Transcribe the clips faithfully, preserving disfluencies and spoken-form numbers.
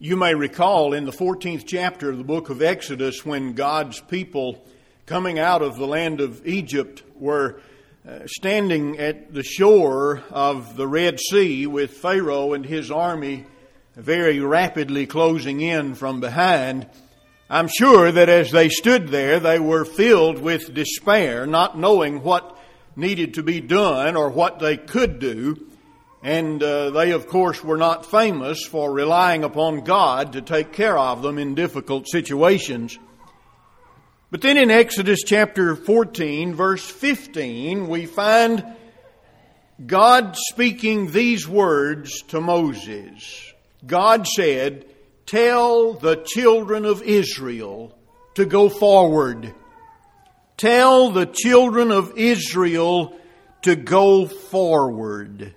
You may recall in the fourteenth chapter of the book of Exodus, when God's people coming out of the land of Egypt were uh, standing at the shore of the Red Sea with Pharaoh and his army very rapidly closing in from behind. I'm sure that as they stood there, they were filled with despair, not knowing what needed to be done or what they could do. And uh, they, of course, were not famous for relying upon God to take care of them in difficult situations. But then in Exodus chapter fourteen, verse fifteen, we find God speaking these words to Moses. God said, "Tell the children of Israel to go forward. Tell the children of Israel to go forward."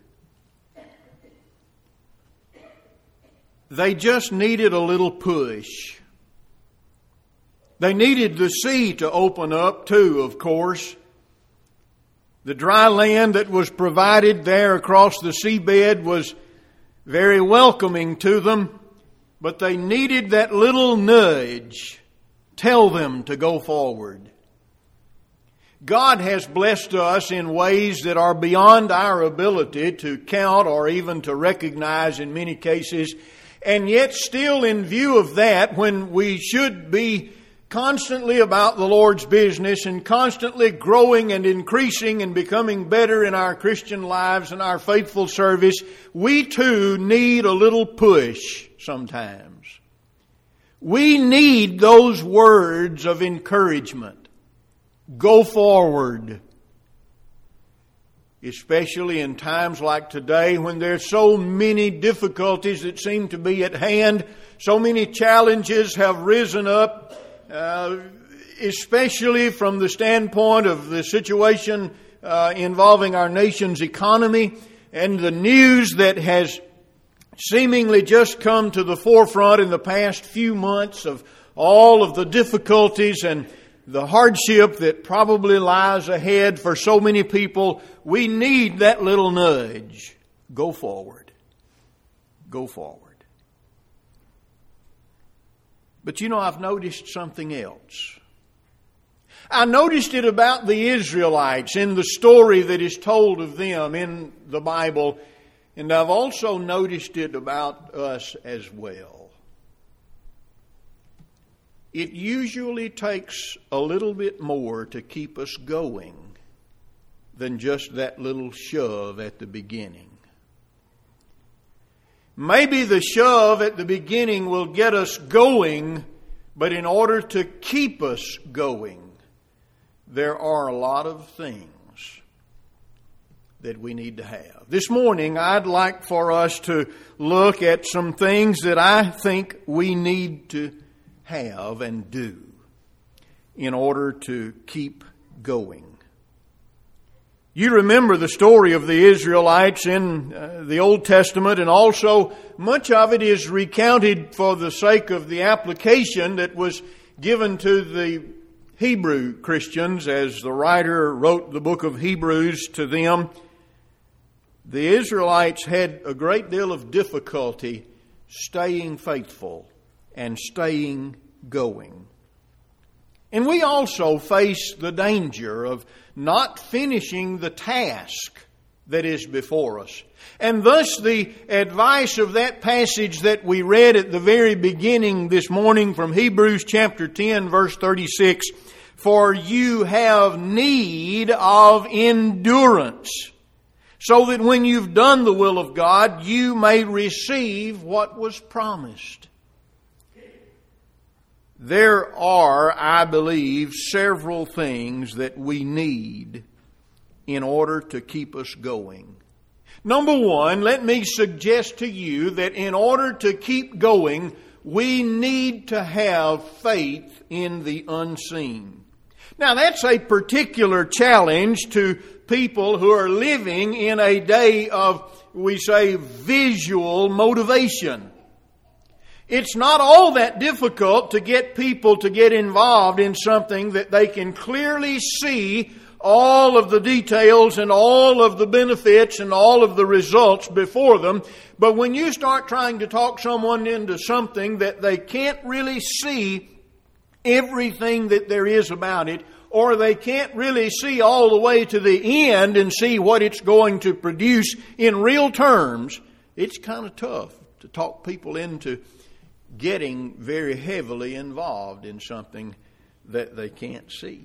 They just needed a little push. They needed the sea to open up too, of course. The dry land that was provided there across the seabed was very welcoming to them, but they needed that little nudge. Tell them to go forward. God has blessed us in ways that are beyond our ability to count or even to recognize in many cases. And yet still in view of that, when we should be constantly about the Lord's business and constantly growing and increasing and becoming better in our Christian lives and our faithful service, we too need a little push sometimes. We need those words of encouragement. Go forward. Especially in times like today when there's so many difficulties that seem to be at hand. So many challenges have risen up, uh, especially from the standpoint of the situation uh, involving our nation's economy and the news that has seemingly just come to the forefront in the past few months of all of the difficulties and the hardship that probably lies ahead for so many people. We need that little nudge. Go forward. Go forward. But you know, I've noticed something else. I noticed it about the Israelites in the story that is told of them in the Bible, and I've also noticed it about us as well. It usually takes a little bit more to keep us going than just that little shove at the beginning. Maybe the shove at the beginning will get us going, but in order to keep us going, there are a lot of things that we need to have. This morning, I'd like for us to look at some things that I think we need to have and do in order to keep going. You remember the story of the Israelites in uh, the Old Testament, and also much of it is recounted for the sake of the application that was given to the Hebrew Christians as the writer wrote the book of Hebrews to them. The Israelites had a great deal of difficulty staying faithful and staying going. And we also face the danger of not finishing the task that is before us. And thus the advice of that passage that we read at the very beginning this morning from Hebrews chapter ten, verse thirty-six, "For you have need of endurance, so that when you've done the will of God, you may receive what was promised." There are, I believe, several things that we need in order to keep us going. Number one, let me suggest to you that in order to keep going, we need to have faith in the unseen. Now, that's a particular challenge to people who are living in a day of, we say, visual motivation. It's not all that difficult to get people to get involved in something that they can clearly see all of the details and all of the benefits and all of the results before them. But when you start trying to talk someone into something that they can't really see everything that there is about it, or they can't really see all the way to the end and see what it's going to produce in real terms, it's kind of tough to talk people into getting very heavily involved in something that they can't see.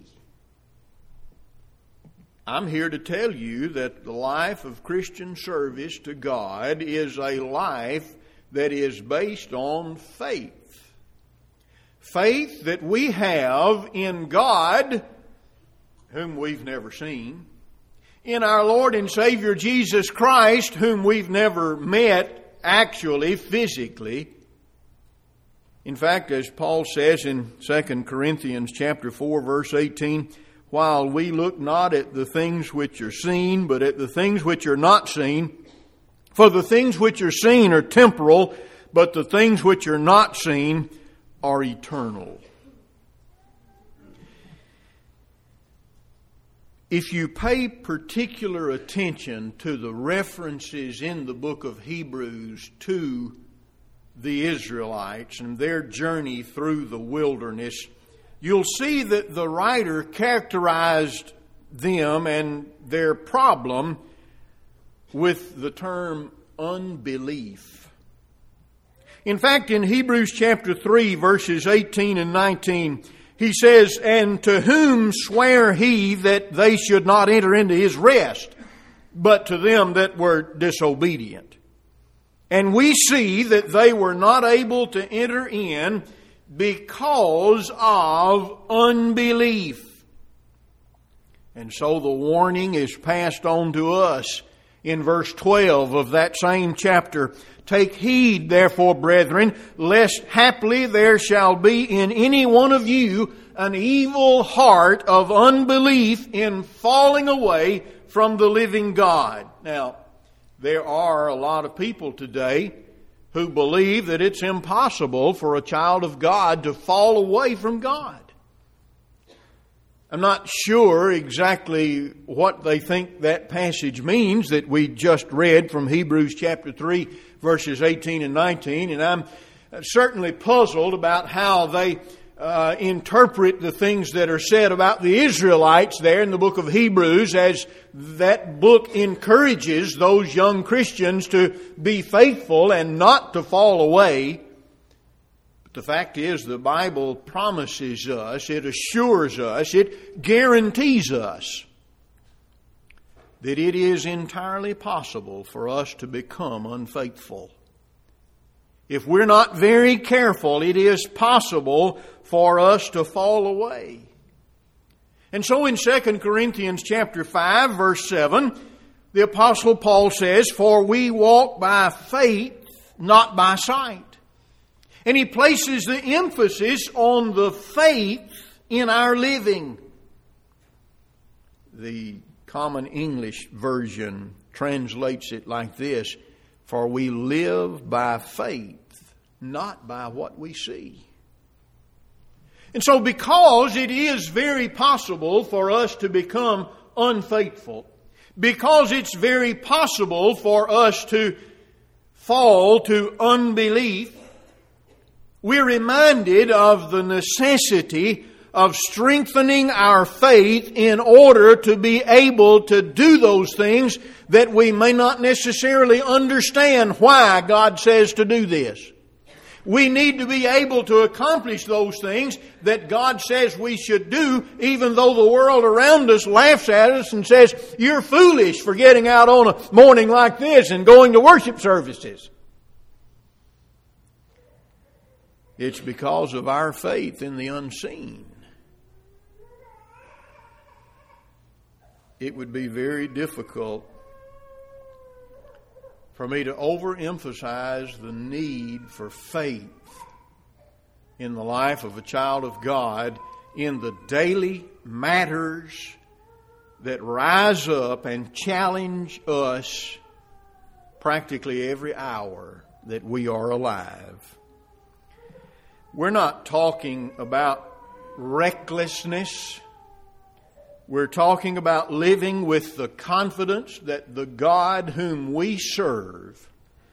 I'm here to tell you that the life of Christian service to God is a life that is based on faith. Faith that we have in God, whom we've never seen, in our Lord and Savior Jesus Christ, whom we've never met actually, physically. In fact, as Paul says in Second Corinthians chapter four, verse eighteen, while we look not at the things which are seen, but at the things which are not seen. For the things which are seen are temporal, but the things which are not seen are eternal. If you pay particular attention to the references in the book of Hebrews to the Israelites and their journey through the wilderness, you'll see that the writer characterized them and their problem with the term unbelief. In fact, in Hebrews chapter three, verses eighteen and nineteen, he says, "And to whom sware he that they should not enter into his rest, but to them that were disobedient? And we see that they were not able to enter in because of unbelief." And so the warning is passed on to us in verse twelve of that same chapter. "Take heed, therefore, brethren, lest haply there shall be in any one of you an evil heart of unbelief in falling away from the living God." Now, there are a lot of people today who believe that it's impossible for a child of God to fall away from God. I'm not sure exactly what they think that passage means that we just read from Hebrews chapter three, verses eighteen and nineteen, and I'm certainly puzzled about how they uh, interpret the things that are said about the Israelites there in the book of Hebrews, as that book encourages those young Christians to be faithful and not to fall away. The fact is, the Bible promises us, it assures us, it guarantees us that it is entirely possible for us to become unfaithful. If we're not very careful, it is possible for us to fall away. And so in Second Corinthians chapter five, verse seven, the Apostle Paul says, "For we walk by faith, not by sight." And he places the emphasis on the faith in our living. The Common English Version translates it like this: "For we live by faith, not by what we see." And so because it is very possible for us to become unfaithful, because it's very possible for us to fall to unbelief, we're reminded of the necessity of strengthening our faith in order to be able to do those things that we may not necessarily understand why God says to do this. We need to be able to accomplish those things that God says we should do, even though the world around us laughs at us and says, "You're foolish for getting out on a morning like this and going to worship services." It's because of our faith in the unseen. It would be very difficult for me to overemphasize the need for faith in the life of a child of God in the daily matters that rise up and challenge us practically every hour that we are alive. We're not talking about recklessness. we're talking about living with the confidence that the God whom we serve,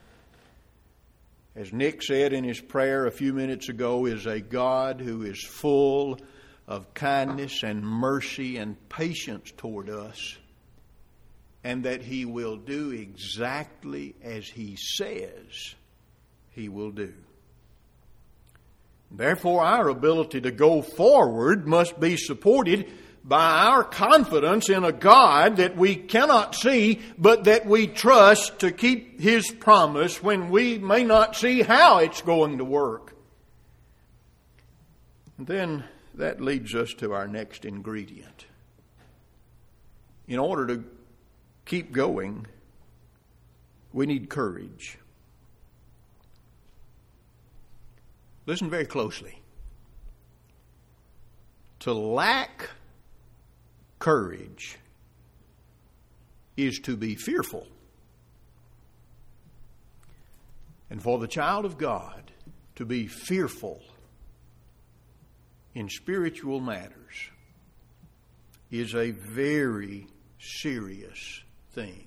as Nick said in his prayer a few minutes ago, is a God who is full of kindness and mercy and patience toward us, and that He will do exactly as He says He will do. Therefore, our ability to go forward must be supported by our confidence in a God that we cannot see, but that we trust to keep His promise when we may not see how it's going to work. And then that leads us to our next ingredient. In order to keep going, we need courage. Listen very closely. To lack courage is to be fearful. And for the child of God to be fearful in spiritual matters is a very serious thing.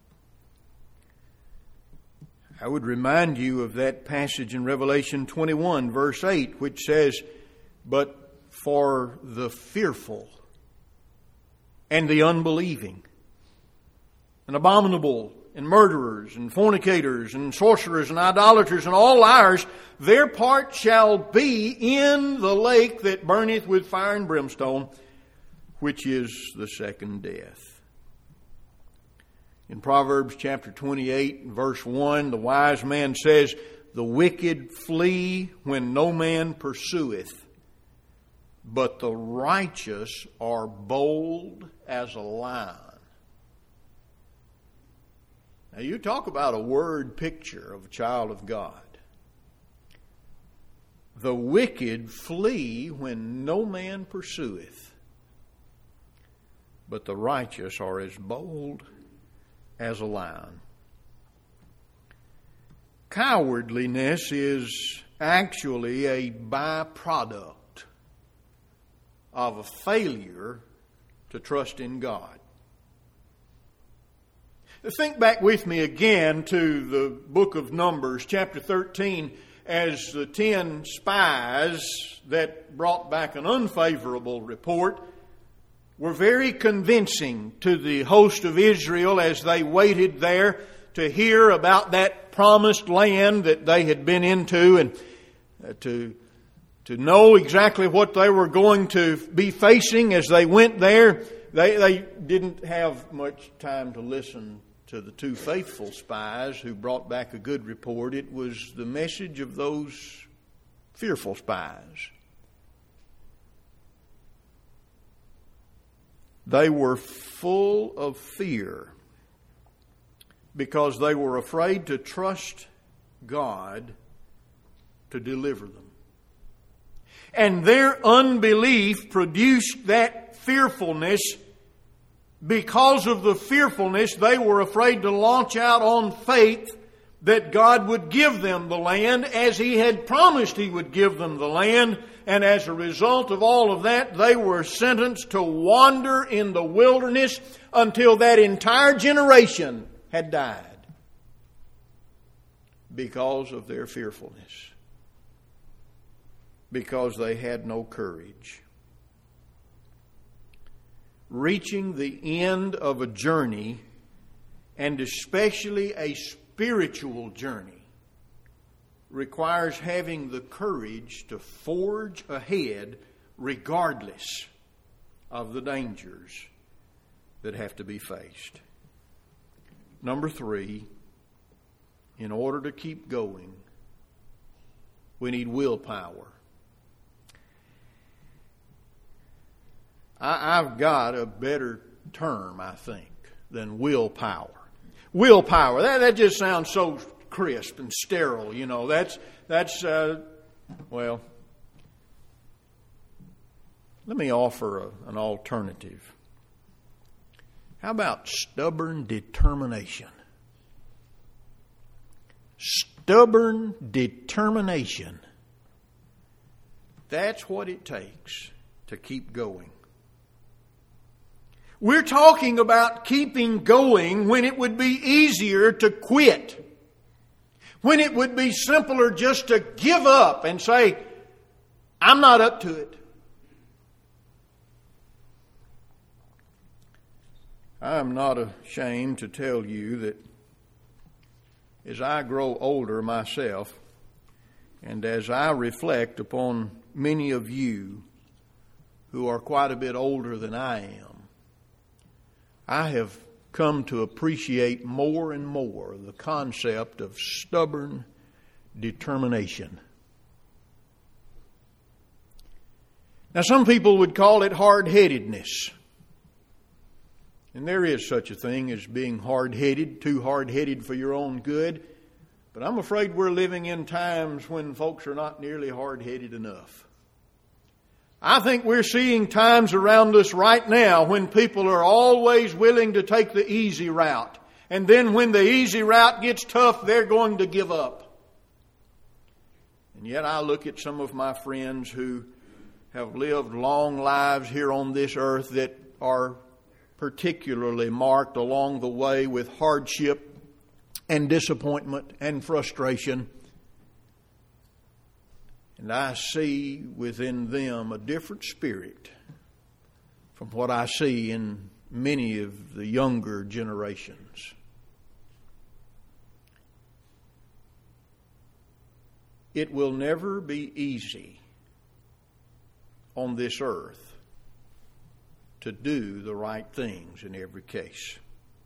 I would remind you of that passage in Revelation twenty-one, verse eight, which says, "But for the fearful and the unbelieving, and abominable, and murderers, and fornicators, and sorcerers, and idolaters, and all liars, their part shall be in the lake that burneth with fire and brimstone, which is the second death." In Proverbs chapter twenty-eight, verse one, the wise man says, "The wicked flee when no man pursueth, but the righteous are bold as a lion." Now you talk about a word picture of a child of God. The wicked flee when no man pursueth, but the righteous are as bold as a lion. Cowardliness is actually a byproduct of a failure to trust in God. Think back with me again to the book of Numbers, chapter thirteen, as the ten spies that brought back an unfavorable report were very convincing to the host of Israel as they waited there to hear about that promised land that they had been into, and to, to know exactly what they were going to be facing as they went there. They, they didn't have much time to listen to the two faithful spies who brought back a good report. It was the message of those fearful spies. They were full of fear because they were afraid to trust God to deliver them. And their unbelief produced that fearfulness. Because of the fearfulness, they were afraid to launch out on faith that God would give them the land as He had promised He would give them the land. And as a result of all of that, they were sentenced to wander in the wilderness until that entire generation had died because of their fearfulness, because they had no courage. Reaching the end of a journey, and especially a spiritual journey, requires having the courage to forge ahead regardless of the dangers that have to be faced. Number three, in order to keep going, we need willpower. I, I've got a better term, I think, than willpower. Willpower, that, that just sounds so crisp and sterile, you know. That's, that's uh, well, let me offer a, an alternative. How about stubborn determination? Stubborn determination. That's what it takes to keep going. We're talking about keeping going when it would be easier to quit. When it would be simpler just to give up and say, I'm not up to it. I am not ashamed to tell you that as I grow older myself, and as I reflect upon many of you who are quite a bit older than I am, I have come to appreciate more and more the concept of stubborn determination. Now, some people would call it hard-headedness. And there is such a thing as being hard-headed, too hard-headed for your own good. But I'm afraid we're living in times when folks are not nearly hard-headed enough. I think we're seeing times around us right now when people are always willing to take the easy route. And then when the easy route gets tough, they're going to give up. And yet I look at some of my friends who have lived long lives here on this earth that are particularly marked along the way with hardship and disappointment and frustration. And I see within them a different spirit from what I see in many of the younger generations. It will never be easy on this earth to do the right things in every case.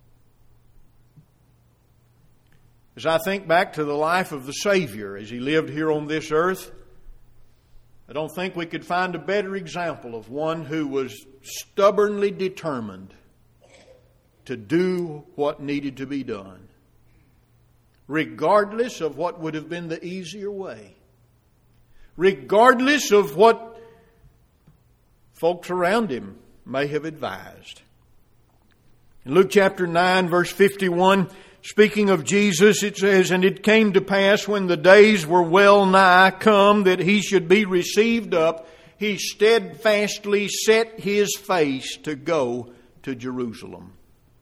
As I think back to the life of the Savior as He lived here on this earth, I don't think we could find a better example of one who was stubbornly determined to do what needed to be done, regardless of what would have been the easier way, regardless of what folks around Him may have advised. In Luke chapter nine, verse fifty-one, speaking of Jesus, it says, "And it came to pass when the days were well nigh come that He should be received up, He steadfastly set His face to go to Jerusalem."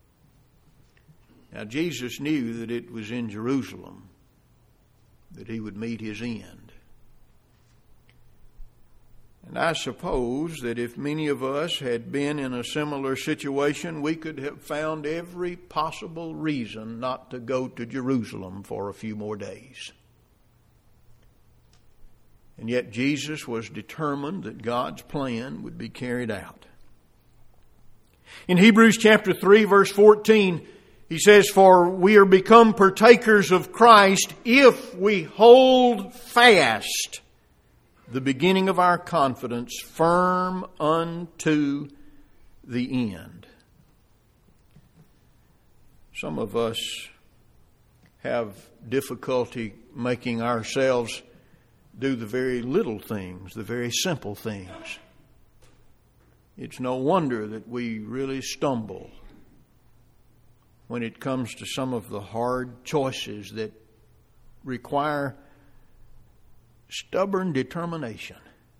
Now Jesus knew that it was in Jerusalem that He would meet His end. And I suppose that if many of us had been in a similar situation, we could have found every possible reason not to go to Jerusalem for a few more days. And yet Jesus was determined that God's plan would be carried out. In Hebrews chapter three, verse fourteen, he says, "For we are become partakers of Christ if we hold fast the beginning of our confidence firm unto the end." Some of us have difficulty making ourselves do the very little things, the very simple things. It's no wonder that we really stumble when it comes to some of the hard choices that require stubborn determination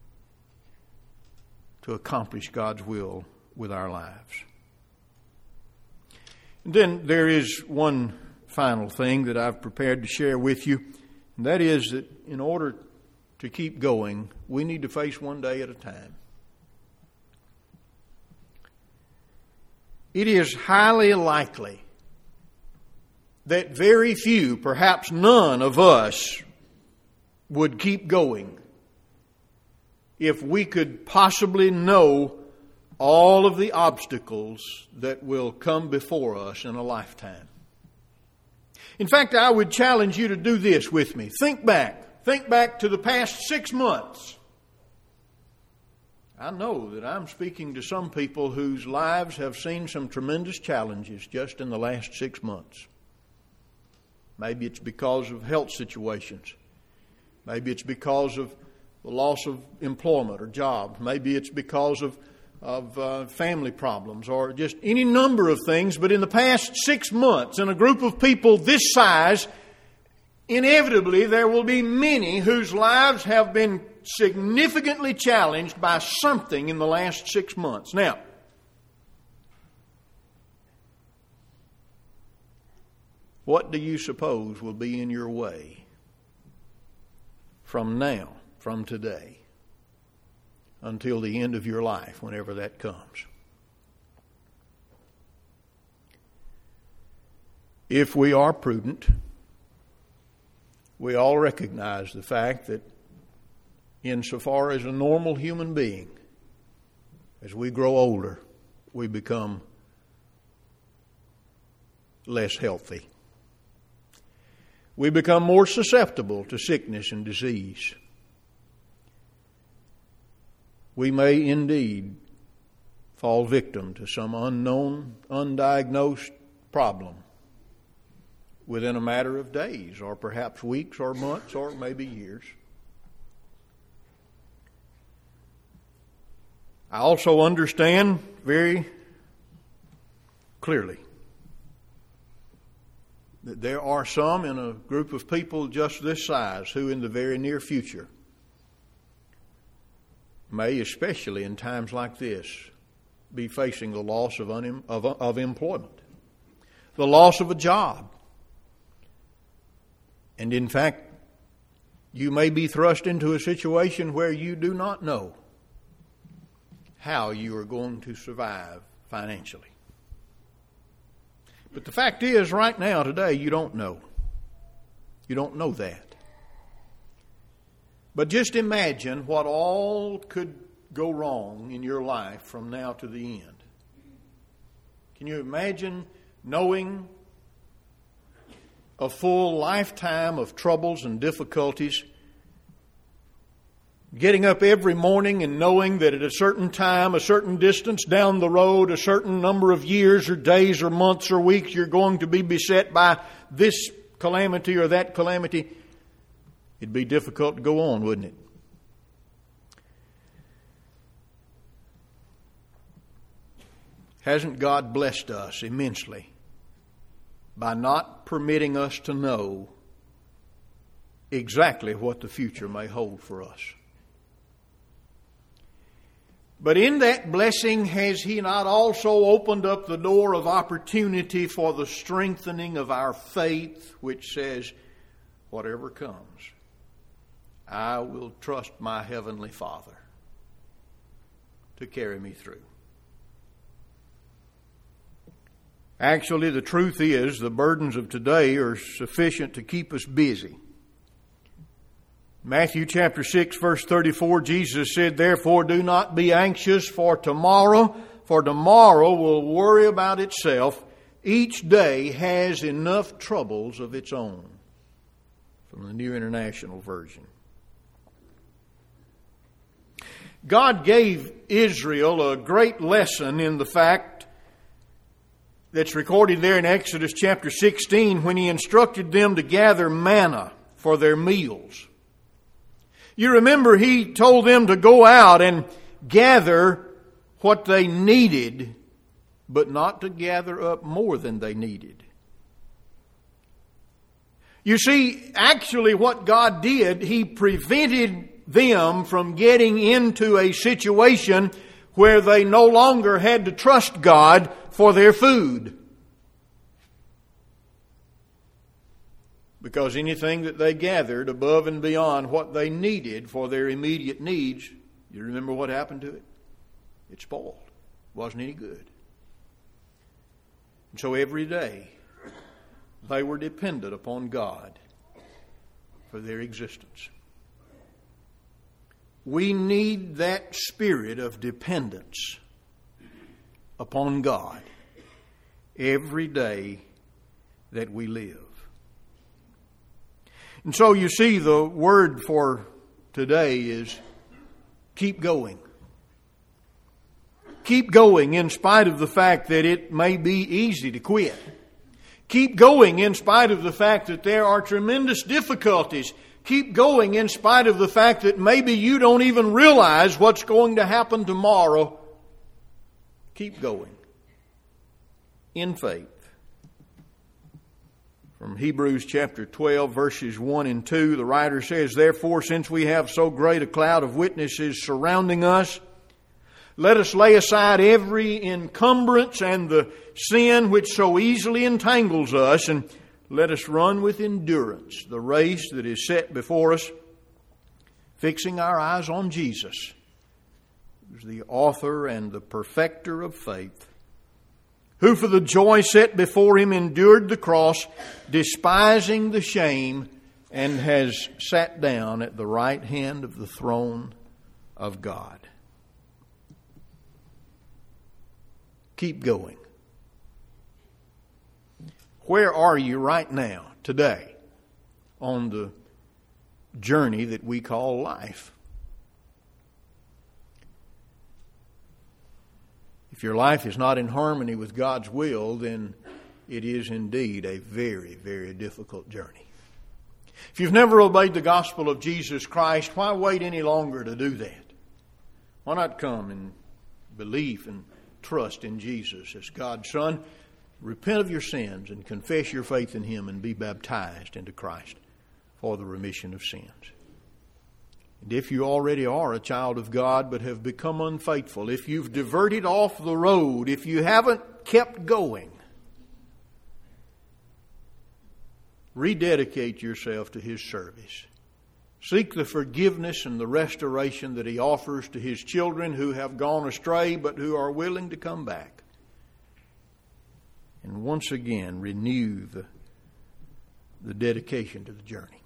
to accomplish God's will with our lives. And then there is one final thing that I've prepared to share with you, and that is that in order to keep going, we need to face one day at a time. It is highly likely that very few, perhaps none of us, would keep going if we could possibly know all of the obstacles that will come before us in a lifetime. In fact, I would challenge you to do this with me. Think back. Think back to the past six months. I know that I'm speaking to some people whose lives have seen some tremendous challenges just in the last six months. Maybe it's because of health situations. Maybe it's because of the loss of employment or job. Maybe it's because of, of uh, family problems or just any number of things. But in the past six months, in a group of people this size, inevitably there will be many whose lives have been significantly challenged by something in the last six months. Now, what do you suppose will be in your way from now, from today, until the end of your life, whenever that comes? If we are prudent, we all recognize the fact that insofar as a normal human being, as we grow older, we become less healthy. We become more susceptible to sickness and disease. We may indeed fall victim to some unknown, undiagnosed problem within a matter of days, or perhaps weeks, or months, or maybe years. I also understand very clearly that there are some in a group of people just this size who in the very near future may, especially in times like this, be facing the loss of, un- of, of employment, the loss of a job. And in fact, you may be thrust into a situation where you do not know how you are going to survive financially. But the fact is, right now, today, you don't know. You don't know that. But just imagine what all could go wrong in your life from now to the end. Can you imagine knowing a full lifetime of troubles and difficulties, getting up every morning and knowing that at a certain time, a certain distance down the road, a certain number of years or days or months or weeks, you're going to be beset by this calamity or that calamity? It'd be difficult to go on, wouldn't it? Hasn't God blessed us immensely by not permitting us to know exactly what the future may hold for us? But in that blessing, has He not also opened up the door of opportunity for the strengthening of our faith, which says, whatever comes, I will trust my Heavenly Father to carry me through? Actually, the truth is, the burdens of today are sufficient to keep us busy. Matthew chapter six, verse thirty-four, Jesus said, therefore do not be anxious for tomorrow, for tomorrow will worry about itself. Each day has enough troubles of its own. From the New International Version. God gave Israel a great lesson in the fact that's recorded there in Exodus chapter sixteen when He instructed them to gather manna for their meals. You remember He told them to go out and gather what they needed, but not to gather up more than they needed. You see, actually what God did, He prevented them from getting into a situation where they no longer had to trust God for their food. Because anything that they gathered above and beyond what they needed for their immediate needs, you remember what happened to it? It spoiled. It wasn't any good. And so every day, they were dependent upon God for their existence. We need that spirit of dependence upon God every day that we live. And so you see, the word for today is keep going. Keep going in spite of the fact that it may be easy to quit. Keep going in spite of the fact that there are tremendous difficulties. Keep going in spite of the fact that maybe you don't even realize what's going to happen tomorrow. Keep going in faith. From Hebrews chapter twelve, verses one and two, the writer says, therefore, since we have so great a cloud of witnesses surrounding us, let us lay aside every encumbrance and the sin which so easily entangles us, and let us run with endurance the race that is set before us, fixing our eyes on Jesus, who's the author and the perfecter of faith, who for the joy set before him endured the cross, despising the shame, and has sat down at the right hand of the throne of God. Keep going. Where are you right now, today, on the journey that we call life? If your life is not in harmony with God's will, then it is indeed a very, very difficult journey. If you've never obeyed the gospel of Jesus Christ, why wait any longer to do that? Why not come in belief and trust in Jesus as God's Son? Repent of your sins and confess your faith in Him and be baptized into Christ for the remission of sins. And if you already are a child of God but have become unfaithful, if you've diverted off the road, if you haven't kept going, rededicate yourself to His service. Seek the forgiveness and the restoration that He offers to His children who have gone astray but who are willing to come back. And once again renew the, the dedication to the journey.